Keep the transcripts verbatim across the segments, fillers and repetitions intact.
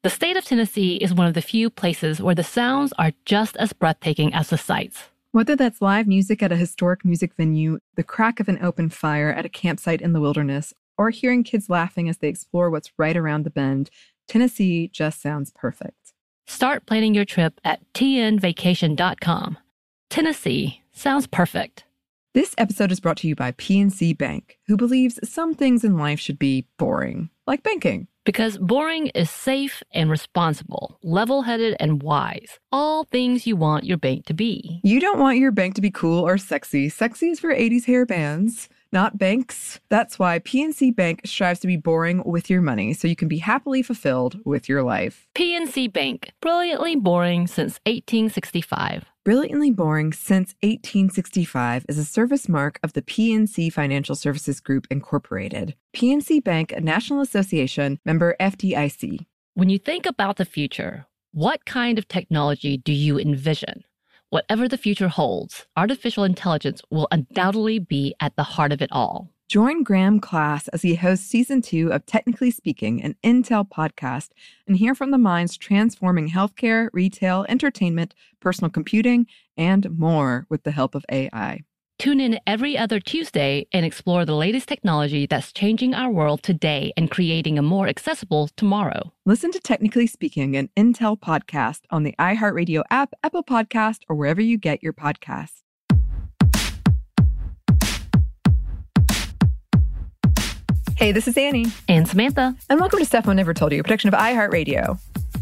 The state of Tennessee is one of the few places where the sounds are just as breathtaking as the sights. Whether that's live music at a historic music venue, the crack of an open fire at a campsite in the wilderness, or hearing kids laughing as they explore what's right around the bend, Tennessee just sounds perfect. Start planning your trip at T N vacation dot com. Tennessee sounds perfect. This episode is brought to you by P N C Bank, who believes some things in life should be boring, like banking. Because boring is safe and responsible, level-headed and wise. All things you want your bank to be. You don't want your bank to be cool or sexy. Sexy is for eighties hair bands, not banks. That's why P N C Bank strives to be boring with your money so you can be happily fulfilled with your life. P N C Bank, brilliantly boring since eighteen sixty-five. Brilliantly Boring Since eighteen sixty-five is a service mark of the P N C Financial Services Group, Incorporated. P N C Bank, a National Association, member F D I C. When you think about the future, what kind of technology do you envision? Whatever the future holds, artificial intelligence will undoubtedly be at the heart of it all. Join Graham Class as he hosts season two of Technically Speaking, an Intel podcast, and hear from the minds transforming healthcare, retail, entertainment, personal computing, and more with the help of A I. Tune in every other Tuesday and explore the latest technology that's changing our world today and creating a more accessible tomorrow. Listen to Technically Speaking, an Intel podcast on the iHeartRadio app, Apple Podcast, or wherever you get your podcasts. Hey, this is Annie. And Samantha. And welcome to Stuff Mom Never Told You, a production of iHeartRadio.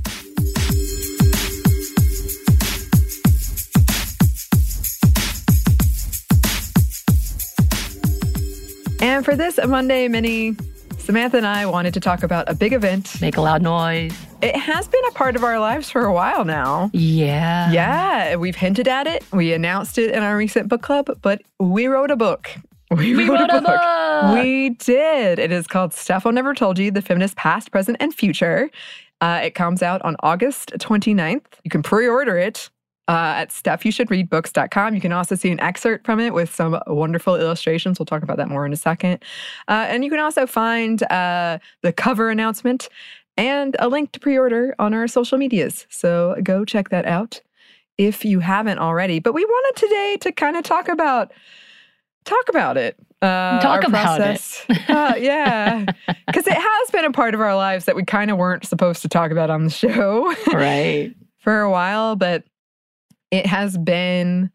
And for this Monday Mini, Samantha and I wanted to talk about a big event. Make a loud noise. It has been a part of our lives for a while now. Yeah. Yeah, we've hinted at it. We announced it in our recent book club, but we wrote a book. We, we wrote, wrote a, a book. book. We did. It is called Stuff Mom Never Told You, The Feminist Past, Present, and Future. Uh, it comes out on August twenty-ninth. You can pre-order it uh, at stuff you should read books dot com. You can also see an excerpt from it with some wonderful illustrations. We'll talk about that more in a second. Uh, and you can also find uh, the cover announcement and a link to pre-order on our social medias. So go check that out if you haven't already. But we wanted today to kind of talk about Talk about it. Uh, Talk about process. it. uh, yeah. Because it has been a part of our lives that we kind of weren't supposed to talk about on the show. Right. For a while, but it has been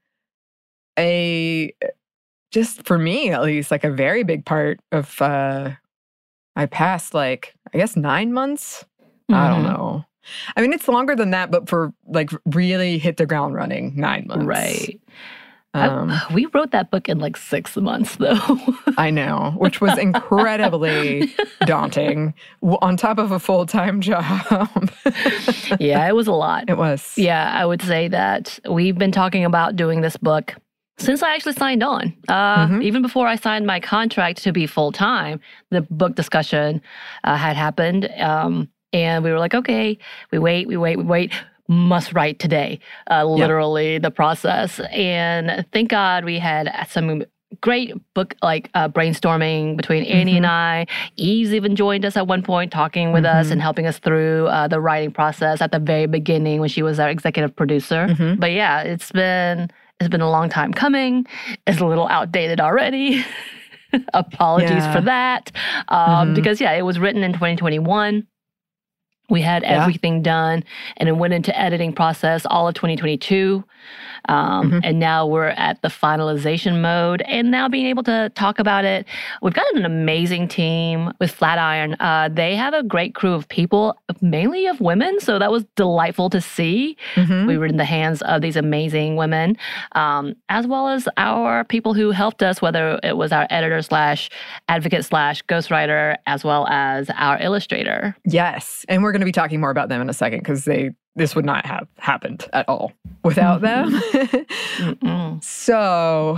a, just for me at least, like a very big part of uh, my past, like, I guess nine months? Mm-hmm. I don't know. I mean, it's longer than that, but for like really hit the ground running, nine months. Right. Um, I, we wrote that book in like six months, though. I know, which was incredibly daunting on top of a full-time job. Yeah, it was a lot. It was. Yeah, I would say that we've been talking about doing this book since I actually signed on. Uh, mm-hmm. Even before I signed my contract to be full-time, the book discussion uh, had happened. Um, and we were like, okay, we wait, we wait, we wait. Must write today, uh, literally yep. the process. And thank God we had some great book like uh, brainstorming between Annie mm-hmm. and I. Eve's even joined us at one point, talking with mm-hmm. us and helping us through uh, the writing process at the very beginning when she was our executive producer. Mm-hmm. But yeah, it's been it's been a long time coming. It's a little outdated already. Apologies yeah. for that. Um, mm-hmm. Because yeah, it was written in twenty twenty-one. We had everything yeah. done, and it went into editing process all of twenty twenty-two. Um, mm-hmm. And now we're at the finalization mode, and now being able to talk about it. We've got an amazing team with Flatiron. Uh, they have a great crew of people, mainly of women, so that was delightful to see. Mm-hmm. We were in the hands of these amazing women, um, as well as our people who helped us, whether it was our editor slash advocate slash ghostwriter, as well as our illustrator. Yes, and we're going to be talking more about them in a second because they this would not have happened at all without mm-hmm. them. So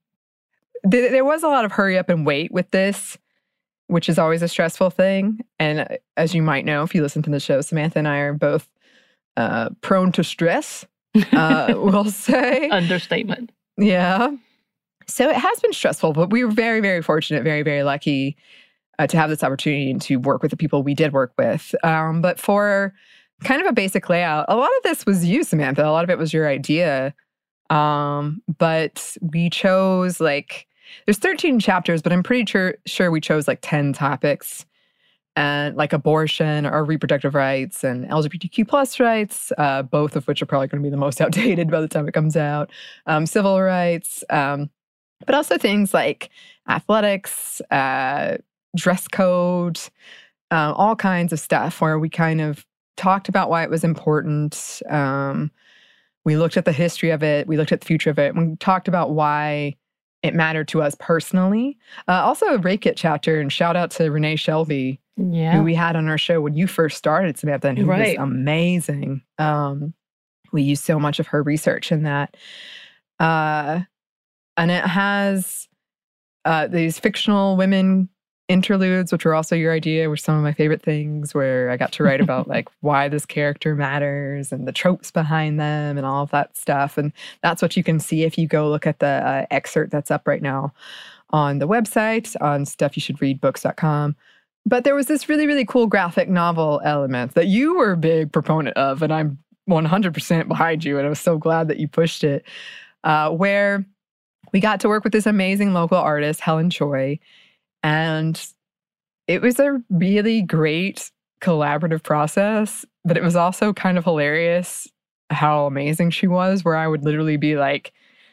th- there was a lot of hurry up and wait with this, which is always a stressful thing. And as you might know, if you listen to the show, Samantha and I are both uh, prone to stress, uh, we'll say. Understatement. Yeah. So it has been stressful, but we were very, very fortunate, very, very lucky uh, to have this opportunity and to work with the people we did work with. Um, but for kind of a basic layout, a lot of this was you, Samantha. A lot of it was your idea. Um, but we chose like, there's thirteen chapters, but I'm pretty sure, sure we chose like ten topics. And like abortion or reproductive rights and L G B T Q plus rights, uh, both of which are probably going to be the most outdated by the time it comes out, um, civil rights, um, but also things like athletics, uh, dress code, uh, all kinds of stuff where we kind of talked about why it was important. Um, we looked at the history of it. We looked at the future of it. We talked about why it mattered to us personally. Uh, also a Rake It chapter, and shout out to Renee Shelby, yeah. who we had on our show when you first started, Samantha, and who right. was amazing. Um, we used so much of her research in that. Uh, and it has uh, these fictional women interludes, which were also your idea, were some of my favorite things, where I got to write about like why this character matters and the tropes behind them and all of that stuff. And that's what you can see if you go look at the uh, excerpt that's up right now on the website on stuff you should read books dot com. But there was this really, really cool graphic novel element that you were a big proponent of, and I'm one hundred percent behind you, and I was so glad that you pushed it, uh, where we got to work with this amazing local artist, Helen Choi. And it was a really great collaborative process, but it was also kind of hilarious how amazing she was, where I would literally be like,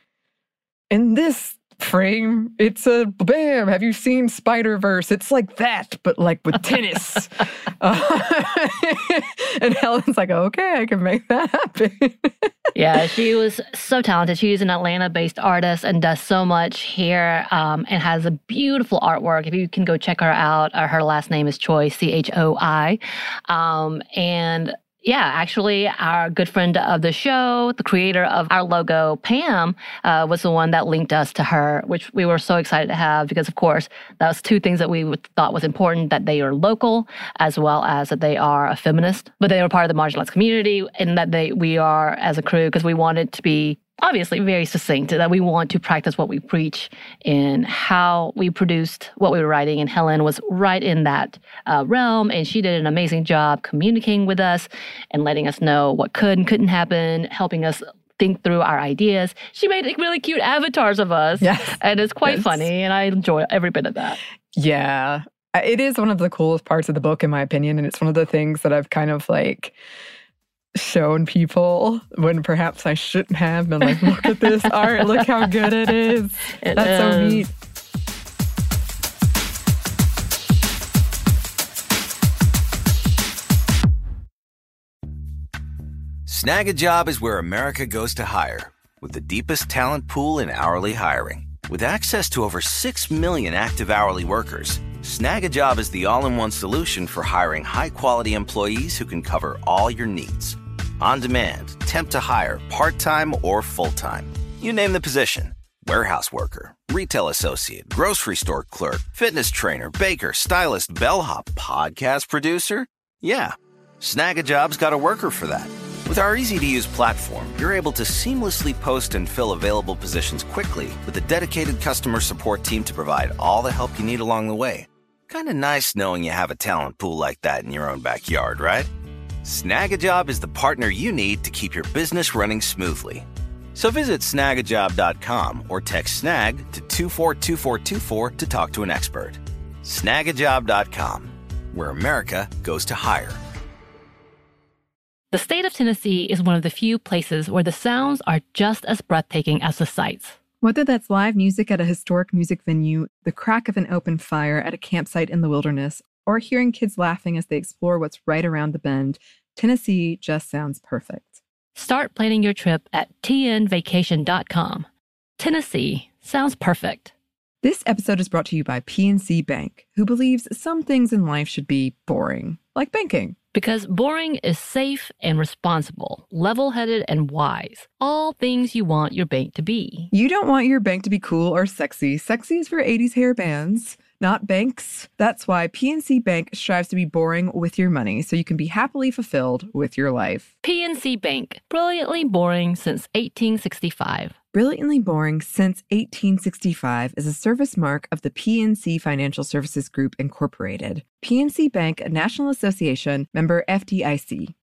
in this frame, it's a bam, have you seen Spider-Verse? It's like that, but like with tennis. uh, and Helen's like, okay, I can make that happen. Yeah, she was so talented. She's an Atlanta-based artist and does so much here um, and has a beautiful artwork. If you can go check her out, uh, her last name is Choi, C H O I. Um, and yeah, actually, our good friend of the show, the creator of our logo, Pam, uh, was the one that linked us to her, which we were so excited to have because, of course, that was two things that we thought was important, that they are local as well as that they are a feminist, but they were part of the marginalized community and that they we are as a crew because we wanted to be obviously very succinct, that we want to practice what we preach in how we produced what we were writing. And Helen was right in that uh, realm, and she did an amazing job communicating with us and letting us know what could and couldn't happen, helping us think through our ideas. She made like, really cute avatars of us, yes. and it's quite yes. funny, and I enjoy every bit of that. Yeah. It is one of the coolest parts of the book, in my opinion, and it's one of the things that I've kind of like shown people when perhaps I shouldn't have been like, look at this art, look how good it is. It That's is. so neat. Snag a Job is where America goes to hire, with the deepest talent pool in hourly hiring. With access to over six million active hourly workers, Snag a Job is the all-in-one solution for hiring high-quality employees who can cover all your needs. On demand, temp to hire, part-time or full-time. You name the position. Warehouse worker, retail associate, grocery store clerk, fitness trainer, baker, stylist, bellhop, podcast producer. Yeah, Snag a Job's got a worker for that. With our easy-to-use platform, you're able to seamlessly post and fill available positions quickly with a dedicated customer support team to provide all the help you need along the way. Kind of nice knowing you have a talent pool like that in your own backyard, right? Snag a Job is the partner you need to keep your business running smoothly. So visit snag a job dot com or text SNAG to two four two four two four to talk to an expert. snag a job dot com, where America goes to hire. The state of Tennessee is one of the few places where the sounds are just as breathtaking as the sights. Whether that's live music at a historic music venue, the crack of an open fire at a campsite in the wilderness, or hearing kids laughing as they explore what's right around the bend, Tennessee just sounds perfect. Start planning your trip at t n vacation dot com. Tennessee sounds perfect. This episode is brought to you by P N C Bank, who believes some things in life should be boring, like banking. Because boring is safe and responsible, level-headed and wise. All things you want your bank to be. You don't want your bank to be cool or sexy. Sexy is for eighties hair bands. not banks. That's why P N C Bank strives to be boring with your money so you can be happily fulfilled with your life. P N C Bank, brilliantly boring since eighteen sixty-five. Brilliantly boring since eighteen sixty-five is a service mark of the P N C Financial Services Group, Incorporated. P N C Bank, a National Association, member F D I C.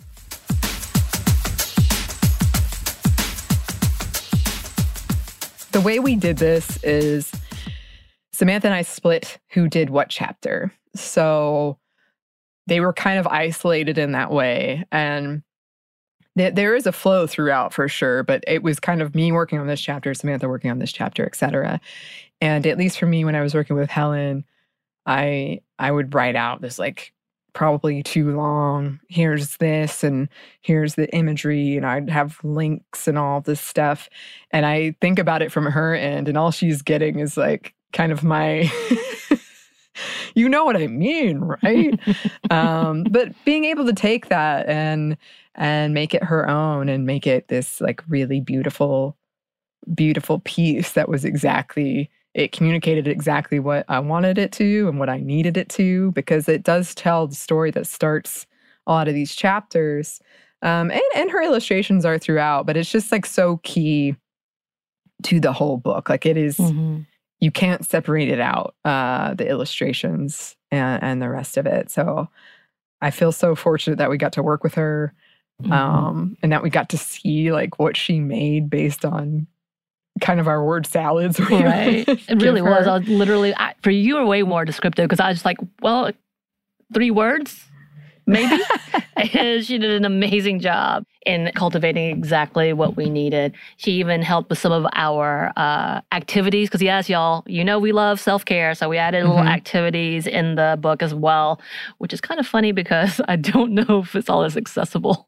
The way we did this is Samantha and I split who did what chapter. So they were kind of isolated in that way. And th- there is a flow throughout for sure, but it was kind of me working on this chapter, Samantha working on this chapter, et cetera. And at least for me, when I was working with Helen, I I would write out this like probably too long. Here's this and here's the imagery, and I'd have links and all this stuff. And I think about it from her end, and all she's getting is like kind of my, you know what I mean, right? um, but being able to take that and and make it her own and make it this like really beautiful, beautiful piece that was exactly. It communicated exactly what I wanted it to and what I needed it to, because it does tell the story that starts a lot of these chapters. Um, and, and her illustrations are throughout, but it's just like so key to the whole book. Like it is, mm-hmm. you can't separate it out, uh, the illustrations and, and the rest of it. So I feel so fortunate that we got to work with her um, mm-hmm. and that we got to see like what she made based on kind of our word salads. Right. It really was. I was literally, I, for you were way more descriptive because I was just like, well, three words, maybe. And she did an amazing job in cultivating exactly what we needed. She even helped with some of our uh, activities because, yes, y'all, you know we love self-care. So we added mm-hmm. little activities in the book as well, which is kind of funny because I don't know if it's all as accessible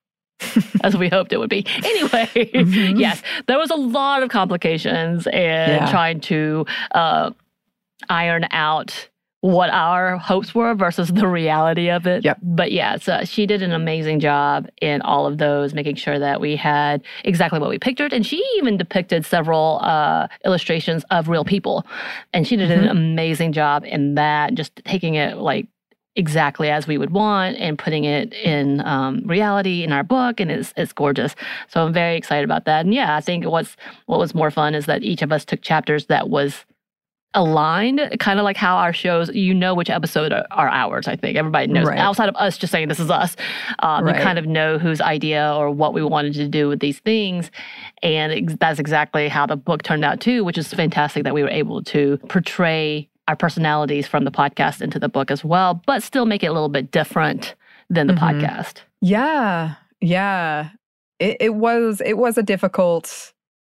as we hoped it would be. Anyway, mm-hmm. yes, there was a lot of complications and yeah. trying to uh, iron out what our hopes were versus the reality of it. Yep. But yeah, so she did an amazing job in all of those, making sure that we had exactly what we pictured. And she even depicted several uh, illustrations of real people. And she did mm-hmm. an amazing job in that, just taking it like exactly as we would want and putting it in um, reality in our book, and it's it's gorgeous. So I'm very excited about that. And yeah, I think what's what was more fun is that each of us took chapters that was aligned, kind of like how our shows, you know which episode are, are ours, I think. Everybody knows. Right. Outside of us just saying this is us, um, right. you kind of know whose idea or what we wanted to do with these things. And ex- that's exactly how the book turned out too, which is fantastic that we were able to portray our personalities from the podcast into the book as well, but still make it a little bit different than the mm-hmm. podcast. Yeah, yeah. It, it was it was a difficult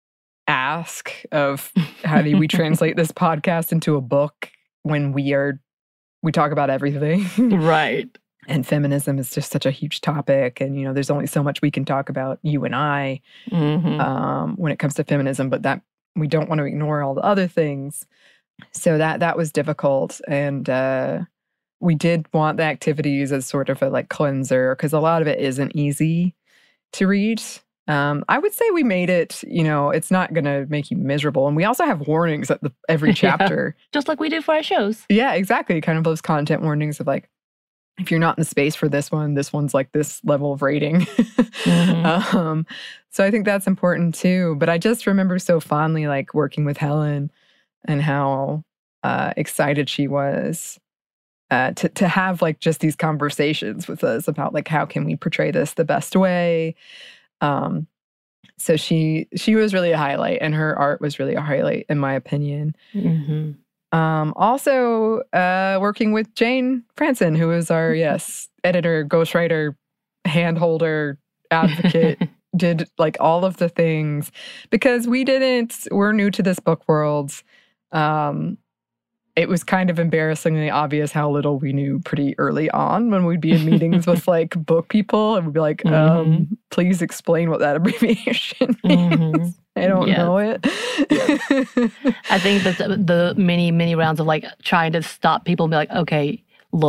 ask of how do we translate this podcast into a book when we are we talk about everything, right? And feminism is just such a huge topic, and you know, there's only so much we can talk about, you and I, mm-hmm. um, when it comes to feminism. But that we don't want to ignore all the other things. So that that was difficult, and uh, we did want the activities as sort of a like cleanser because a lot of it isn't easy to read. Um, I would say we made it. You know, it's not going to make you miserable, and we also have warnings at the, every chapter, yeah, just like we do for our shows. Yeah, exactly. Kind of those content warnings of like, if you're not in the space for this one, this one's like this level of rating. mm-hmm. um, so I think that's important too. But I just remember so fondly like working with Helen. And how uh, excited she was uh, to to have like just these conversations with us about like how can we portray this the best way. Um, so she she was really a highlight, and her art was really a highlight in my opinion. Mm-hmm. Um, also, uh, working with Jane Franson, who is our yes editor, ghostwriter, handholder, advocate. Did like all of the things because we didn't. We're new to this book world. Um, it was kind of embarrassingly obvious how little we knew pretty early on when we'd be in meetings with like book people and we'd be like, mm-hmm. um, please explain what that abbreviation means. Mm-hmm. I don't yeah. know it. Yeah. I think that the, the many, many rounds of like trying to stop people and be like, okay, look,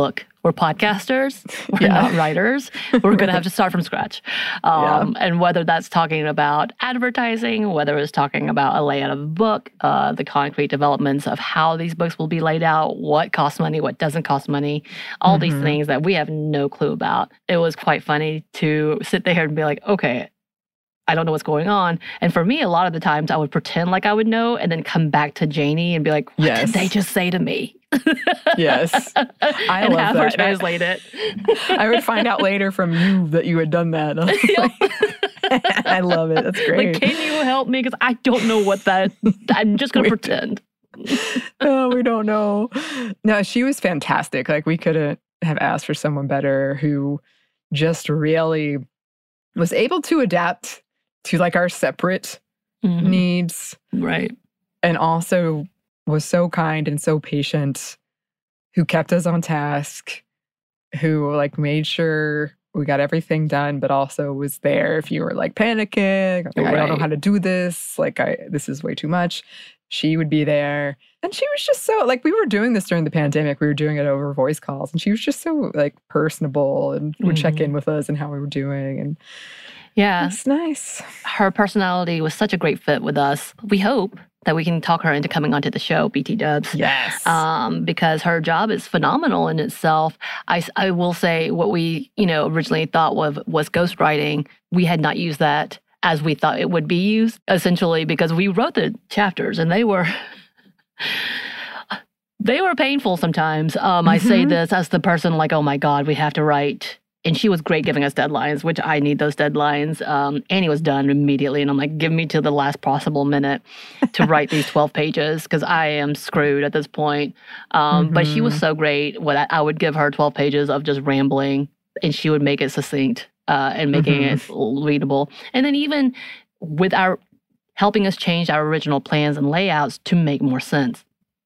we're podcasters, we're Yeah. not writers. We're going to have to start from scratch. Um, Yeah. And whether that's talking about advertising, whether it's talking about a layout of a book, uh, the concrete developments of how these books will be laid out, what costs money, what doesn't cost money, all these Mhm. things that we have no clue about. It was quite funny to sit there and be like, okay, I don't know what's going on. And for me, a lot of the times I would pretend like I would know and then come back to Janie and be like, what Yes. did they just say to me? Yes. I and love have her that. translate it. I would find out later from you that you had done that. I was like- I love it. That's great. Like, can you help me? Because I don't know what that, I'm just going to Wait. pretend. Oh, we don't know. No, she was fantastic. Like, we couldn't have asked for someone better who just really was able to adapt to like our separate Mhm. needs, Right. and also was so kind and so patient, who kept us on task, who like made sure we got everything done, but also was there if you were like panicking, like, I don't know Right. how to do this, like I this is way too much. She would be there. And she was just so like, we were doing this during the pandemic. We were doing it over voice calls, and she was just so like personable and would check Mhm. in with us and how we were doing. And Yeah. it's nice. Her personality was such a great fit with us. We hope that we can talk her into coming onto the show, B T Dubs. Yes. Um, because her job is phenomenal in itself. I, I will say what we, you know, originally thought was, was ghostwriting. We had not used that as we thought it would be used, essentially, because we wrote the chapters and they were... They were painful sometimes. Um, I say Mhm. this as the person like, oh my God, we have to write. And she was great giving us deadlines, which I need those deadlines. Um, Annie was done immediately. And I'm like, give me till the last possible minute to write these twelve pages because I am screwed at this point. Um, But she was Mhm. so great. What I, I would give her twelve pages of just rambling and she would make it succinct uh, and making Mhm. it readable. And then even with our helping us change our original plans and layouts to make more sense.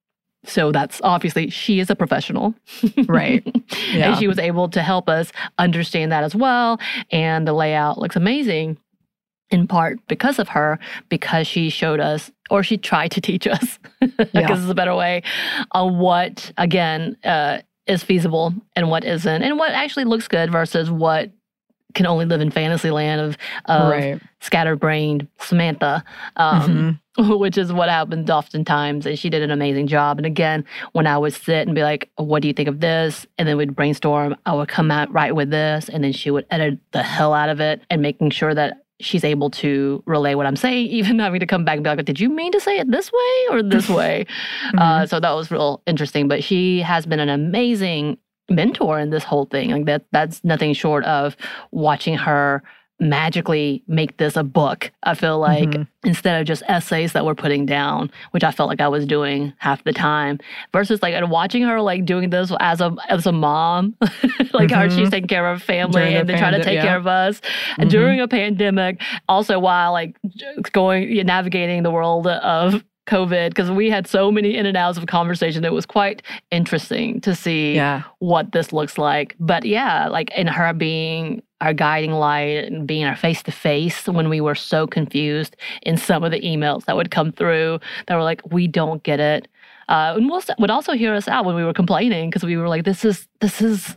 So that's obviously, she is a professional. Right. Yeah. And she was able to help us understand that as well. And the layout looks amazing in part because of her, because she showed us, or she tried to teach us, because Yeah. it's a better way, on what, again, uh, is feasible and what isn't, and what actually looks good versus what can only live in fantasy land of, of Right. scatterbrained Samantha, um, which is what happens oftentimes. And she did an amazing job. And again, when I would sit and be like, what do you think of this? And then we'd brainstorm, I would come out right with this. And then she would edit the hell out of it and making sure that she's able to relay what I'm saying, even having to come back and be like, did you mean to say it this way or this way? Uh, so that was real interesting. But she has been an amazing mentor in this whole thing. Like that that's nothing short of watching her magically make this a book. I feel like Mhm. instead of just essays that we're putting down, which I felt like I was doing half the time, versus like and watching her like doing this as a as a mom, like how Mhm. she's taking care of her family During the and then trying to pande- take yeah. care of us and Mhm. during a pandemic. Also, while like going navigating the world of COVID, because we had so many in and outs of conversation. It was quite interesting to see Yeah. what this looks like. But yeah, like in her being our guiding light and being our face to face when we were so confused in some of the emails that would come through that were like, we don't get it. Uh, and we'll, would also hear us out when we were complaining because we were like, this is, this is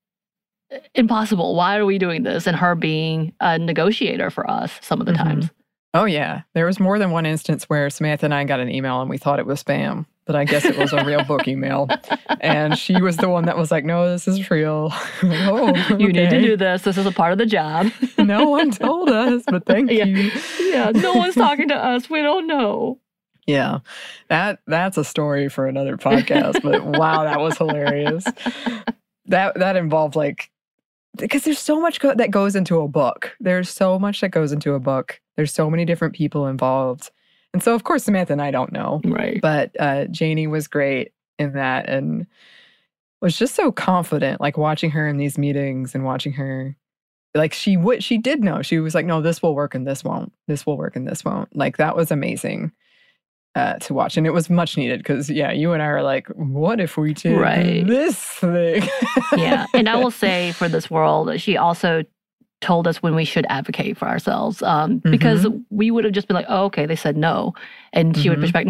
impossible. Why are we doing this? And her being a negotiator for us some of the Mhm. times. Oh, yeah. There was more than one instance where Samantha and I got an email and we thought it was spam, but I guess it was a real book email. And she was the one that was like, no, this is real. Like, oh, You need to okay. do this. This is a part of the job. No one told us, but thank Yeah. you. Yeah, no one's talking to us. We don't know. Yeah. That that's a story for another podcast, but wow, that was hilarious. That that involved like because there's so much go- that goes into a book. There's so much that goes into a book. There's so many different people involved. And so, of course, Samantha and I don't know. Right. But uh, Janie was great in that and was just so confident, like watching her in these meetings and watching her. Like she would, she did know. She was like, no, this will work and this won't. This will work and this won't. Like that was amazing uh, to watch. And it was much needed because, yeah, you and I are like, what if we did Right. this thing? Yeah. And I will say for this world, she also told us when we should advocate for ourselves um, because we would have just been like, oh, okay, they said no. And she would Mhm. push back, no,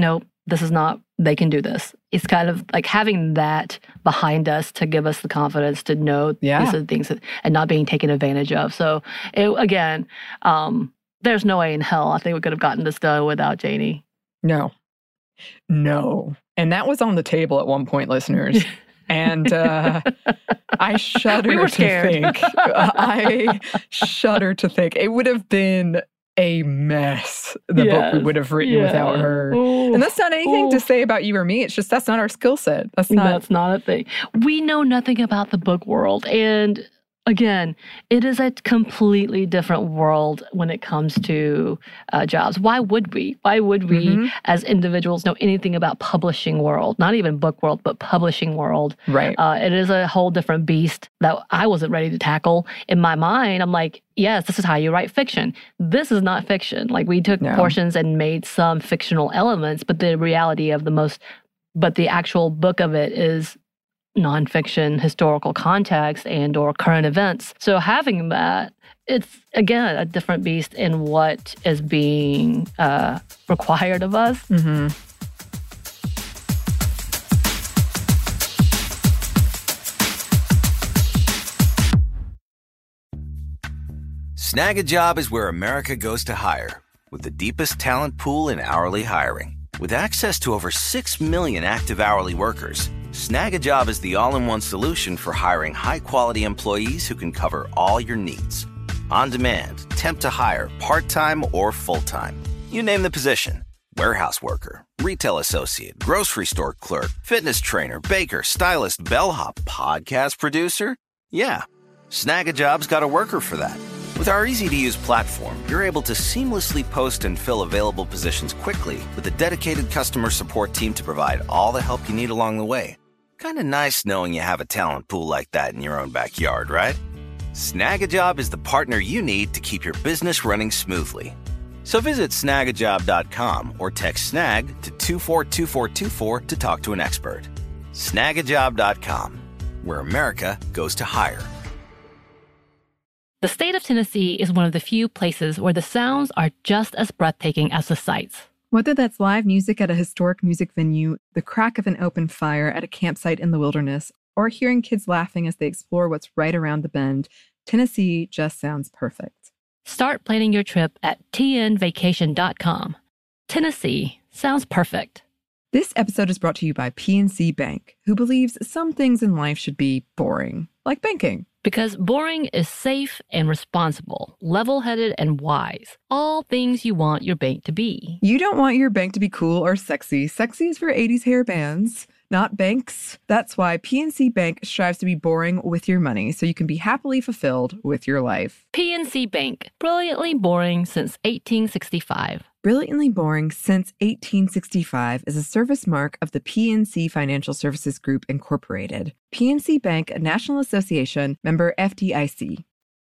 this is not, they can do this. It's kind of like having that behind us to give us the confidence to know yeah. these are the things that, and not being taken advantage of. So it, again, um, there's no way in hell I think we could have gotten this done without Janie. No. No. And that was on the table at one point, listeners. And uh, I shudder we were to scared. think. I shudder to think. It would have been a mess, the yes. book we would have written yeah. without her. Ooh. And that's not anything Ooh. to say about you or me. It's just that's not our skill set. That's not. That's not a thing. We know nothing about the book world. And again, it is a completely different world when it comes to uh, jobs. Why would we? Why would we, mm-hmm. as individuals, know anything about publishing world? Not even book world, but publishing world. Right. Uh, it is a whole different beast that I wasn't ready to tackle. In my mind, I'm like, yes, this is how you write fiction. This is not fiction. Like we took no. portions and made some fictional elements, but the reality of the most, but the actual book of it is nonfiction, historical context, and or current events. So having that, it's, again, a different beast in what is being uh, required of us. Mm-hmm. Snag a Job is where America goes to hire, with the deepest talent pool in hourly hiring. With access to over six million active hourly workers, Snag a Job is the all-in-one solution for hiring high-quality employees who can cover all your needs. On demand, temp to hire, part-time or full-time. You name the position. Warehouse worker, retail associate, grocery store clerk, fitness trainer, baker, stylist, bellhop, podcast producer. Yeah, Snag a Job's got a worker for that. With our easy-to-use platform, you're able to seamlessly post and fill available positions quickly with a dedicated customer support team to provide all the help you need along the way. Kind of nice knowing you have a talent pool like that in your own backyard, right? Snag a Job is the partner you need to keep your business running smoothly. So visit snag a job dot com or text SNAG to two four two four two four to talk to an expert. snag a job dot com, where America goes to hire. The state of Tennessee is one of the few places where the sounds are just as breathtaking as the sights. Whether that's live music at a historic music venue, the crack of an open fire at a campsite in the wilderness, or hearing kids laughing as they explore what's right around the bend, Tennessee just sounds perfect. Start planning your trip at t n vacation dot com. Tennessee sounds perfect. This episode is brought to you by P N C Bank, who believes some things in life should be boring, like banking. Because boring is safe and responsible, level-headed and wise. All things you want your bank to be. You don't want your bank to be cool or sexy. Sexy is for eighties hair bands, not banks. That's why P N C Bank strives to be boring with your money so you can be happily fulfilled with your life. P N C Bank, brilliantly boring since eighteen sixty-five. Brilliantly Boring Since eighteen sixty-five is a service mark of the P N C Financial Services Group, Incorporated. P N C Bank, a National Association, member F D I C.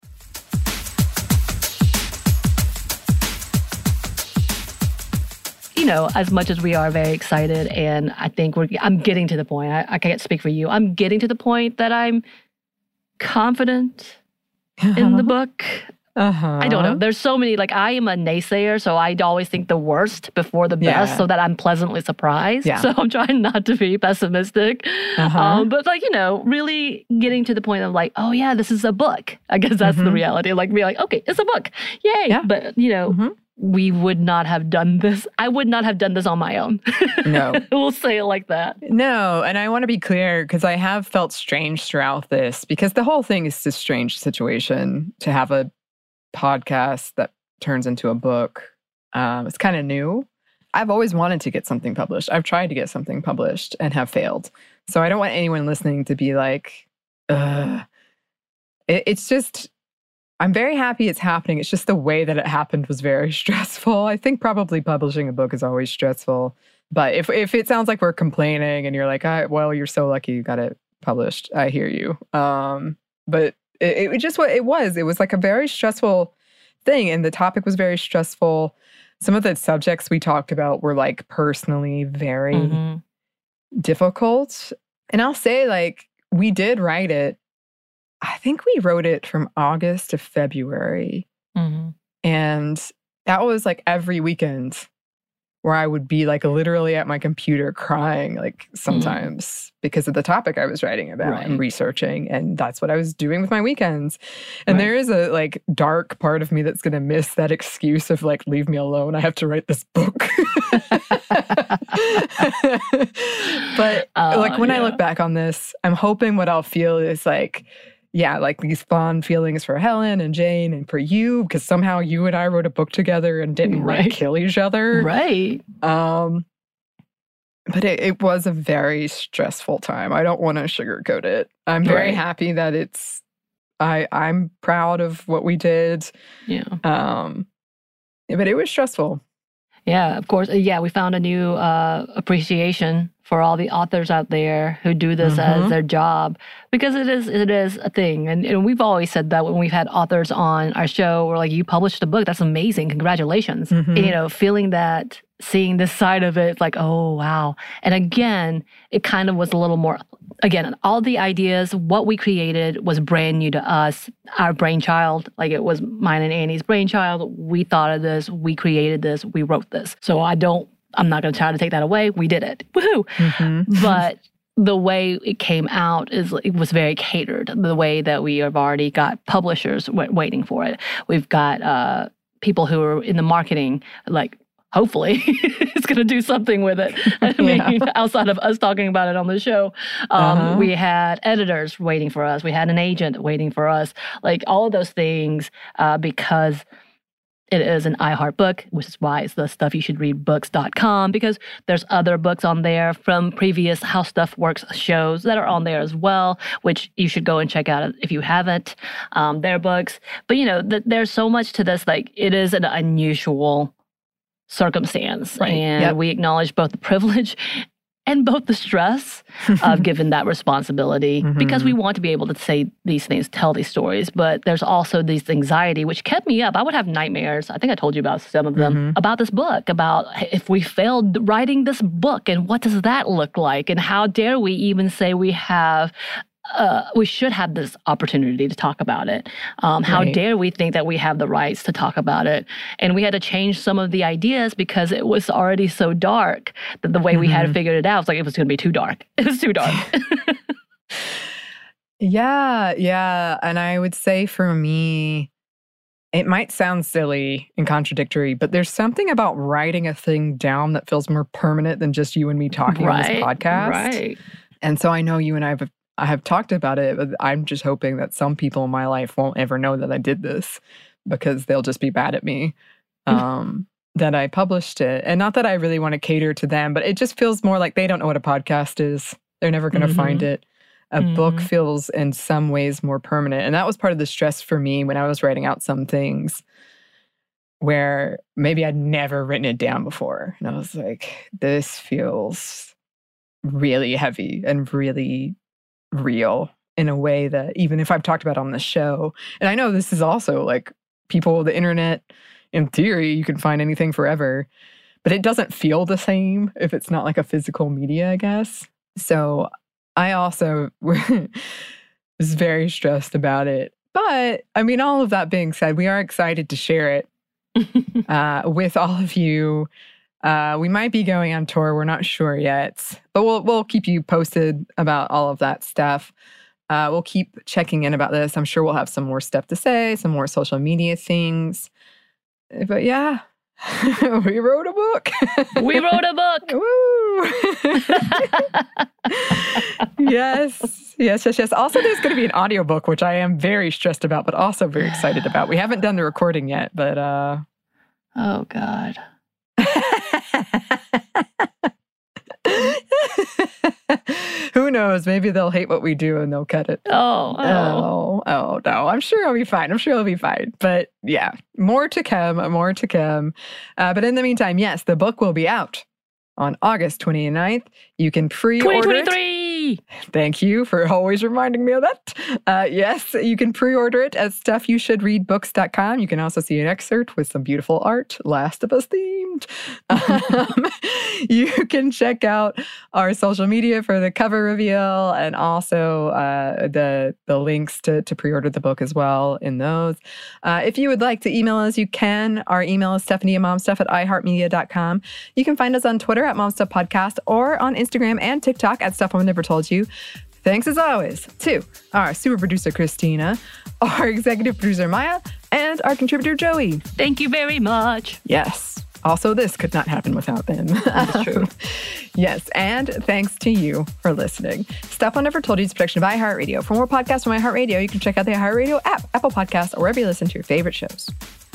You know, as much as we are very excited, and I think we're, I'm getting to the point, I, I can't speak for you, I'm getting to the point that I'm confident in the book. Uh-huh. I don't know. There's so many, like, I am a naysayer, so I always think the worst before the best Yeah. so that I'm pleasantly surprised. Yeah. So I'm trying not to be pessimistic. Uh-huh. Um, but, like, you know, really getting to the point of, like, oh, yeah, this is a book. I guess that's Mhm. the reality. Like, be like, okay, it's a book. Yay. Yeah. But, you know, Mhm. we would not have done this. I would not have done this on my own. No. We'll say it like that. No, and I want to be clear because I have felt strange throughout this because the whole thing is a strange situation to have a podcast that turns into a book. Um, it's kind of new. I've always wanted to get something published. I've tried to get something published and have failed. So I don't want anyone listening to be like, ugh. It, it's just, I'm very happy it's happening. It's just the way that it happened was very stressful. I think probably publishing a book is always stressful. But if if it sounds like we're complaining and you're like, ah, well, you're so lucky you got it published, I hear you. Um, but it, it just what it was. It was like a very stressful thing. And the topic was very stressful. Some of the subjects we talked about were like personally very Mhm. difficult. And I'll say, like, we did write it. I think we wrote it from August to February. Mhm. And that was like every weekend where I would be like literally at my computer crying like sometimes mm. because of the topic I was writing about right. and researching. And that's what I was doing with my weekends. And right. there is a like dark part of me that's going to miss that excuse of like, leave me alone. I have to write this book. But uh, like when yeah. I look back on this, I'm hoping what I'll feel is like, yeah, like these fond feelings for Helen and Jane and for you, because somehow you and I wrote a book together and didn't right. like kill each other. Right. Um, but it, it was a very stressful time. I don't want to sugarcoat it. I'm very right. happy that it's, I, I'm proud of what we did. Yeah. Um, but it was stressful. Yeah, of course. Yeah, we found a new uh, appreciation for all the authors out there who do this mm-hmm. as their job, because it is it is a thing. And, and we've always said that when we've had authors on our show, we're like, you published a book, that's amazing, congratulations. Mm-hmm. And, you know, feeling that, seeing this side of it, like, oh, wow. And again, it kind of was a little more, again, all the ideas, what we created was brand new to us, our brainchild. Like it was mine and Annie's brainchild. We thought of this, we created this, we wrote this. So I don't, I'm not going to try to take that away. We did it. Woohoo! Mm-hmm. But the way it came out is it was very catered. The way that we have already got publishers w- waiting for it. We've got uh, people who are in the marketing, like, hopefully it's going to do something with it. I mean, yeah. outside of us talking about it on the show, um, uh-huh. we had editors waiting for us. We had an agent waiting for us. Like all of those things, uh, because it is an iHeart book, which is why it's the stuff you should read books dot com, because there's other books on there from previous How Stuff Works shows that are on there as well, which you should go and check out if you haven't, um, their books. But, you know, th- there's so much to this. Like, it is an unusual circumstance. Right. And yep. we acknowledge both the privilege and both the stress of given that responsibility mm-hmm. because we want to be able to say these things, tell these stories. But there's also this anxiety, which kept me up. I would have nightmares. I think I told you about some of them, mm-hmm. about this book, about if we failed writing this book and what does that look like? And how dare we even say we have Uh, we should have this opportunity to talk about it. Um, how right. dare we think that we have the rights to talk about it? And we had to change some of the ideas because it was already so dark that the way mm-hmm. we had figured it out was like it was going to be too dark. It was too dark. yeah, yeah. And I would say for me, it might sound silly and contradictory, but there's something about writing a thing down that feels more permanent than just you and me talking right, on this podcast. Right. And so I know you and I have I have talked about it, but I'm just hoping that some people in my life won't ever know that I did this because they'll just be mad at me um, that I published it. And not that I really want to cater to them, but it just feels more like they don't know what a podcast is. They're never going to mm-hmm. find it. A mm-hmm. book feels in some ways more permanent. And that was part of the stress for me when I was writing out some things where maybe I'd never written it down before. And I was like, this feels really heavy and really real in a way that even if I've talked about on the show, and I know this is also like people, the internet, in theory, you can find anything forever, but it doesn't feel the same if it's not like a physical media, I guess. So I also was very stressed about it. But I mean, all of that being said, we are excited to share it uh, with all of you. Uh, we might be going on tour. We're not sure yet, but we'll we'll keep you posted about all of that stuff. Uh, we'll keep checking in about this. I'm sure we'll have some more stuff to say, some more social media things. But yeah, we wrote a book. We wrote a book. Woo! Yes, yes, yes, yes. Also, there's going to be an audiobook, which I am very stressed about, but also very excited about. We haven't done the recording yet, but uh, oh God. Who knows? Maybe they'll hate what we do and they'll cut it. Oh, oh, oh, oh no! I'm sure I'll be fine. I'm sure I'll be fine. But yeah, more to come. More to come. Uh, but in the meantime, yes, the book will be out on August twenty-ninth. You can pre-order twenty twenty-three. it. Yay! Thank you for always reminding me of that. Uh, yes, you can pre-order it at stuff you should read books dot com. You can also see an excerpt with some beautiful art, Last of Us themed. Um, you can check out our social media for the cover reveal and also uh, the the links to, to pre-order the book as well in those. Uh, if you would like to email us, you can. Our email is Stephanie and Momstuff at i heart media dot com. You can find us on Twitter at Momstuff Podcast or on Instagram and TikTok at Stuff Mom Never Told You. Thanks as always to our super producer, Christina, our executive producer, Maya, and our contributor, Joey. Thank you very much. Yes. Also, this could not happen without them. That's true. Yes, and thanks to you for listening. Stuff Mom Never Told You is a production of iHeartRadio. For more podcasts from iHeartRadio, you can check out the iHeartRadio app, Apple Podcasts, or wherever you listen to your favorite shows.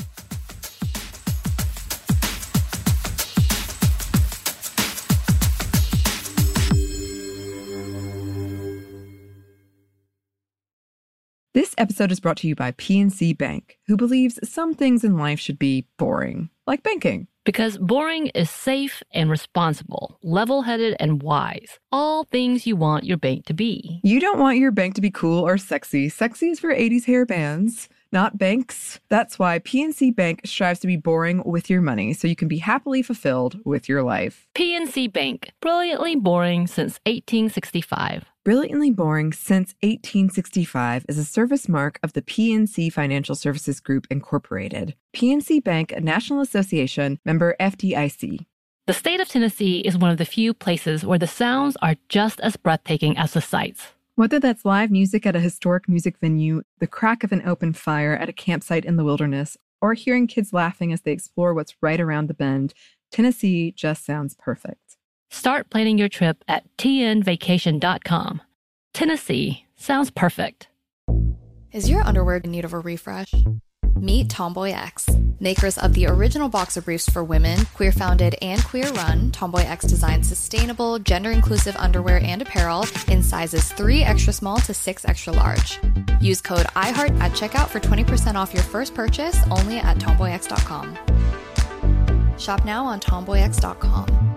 This episode is brought to you by P N C Bank, who believes some things in life should be boring, like banking. Because boring is safe and responsible, level-headed and wise. All things you want your bank to be. You don't want your bank to be cool or sexy. Sexy is for eighties hair bands, not banks. That's why P N C Bank strives to be boring with your money so you can be happily fulfilled with your life. P N C Bank, brilliantly boring since eighteen sixty-five. Brilliantly Boring Since eighteen sixty-five is a service mark of the P N C Financial Services Group, Incorporated. P N C Bank, a National Association, member F D I C. The state of Tennessee is one of the few places where the sounds are just as breathtaking as the sights. Whether that's live music at a historic music venue, the crack of an open fire at a campsite in the wilderness, or hearing kids laughing as they explore what's right around the bend, Tennessee just sounds perfect. Start planning your trip at T N vacation dot com. Tennessee sounds perfect. Is your underwear in need of a refresh? Meet Tomboy X. Makers of the original boxer briefs for women, queer-founded and queer-run, Tomboy X designs sustainable, gender-inclusive underwear and apparel in sizes three extra small to six extra large. Use code iHeart at checkout for twenty percent off your first purchase only at tomboy x dot com. Shop now on tomboy x dot com.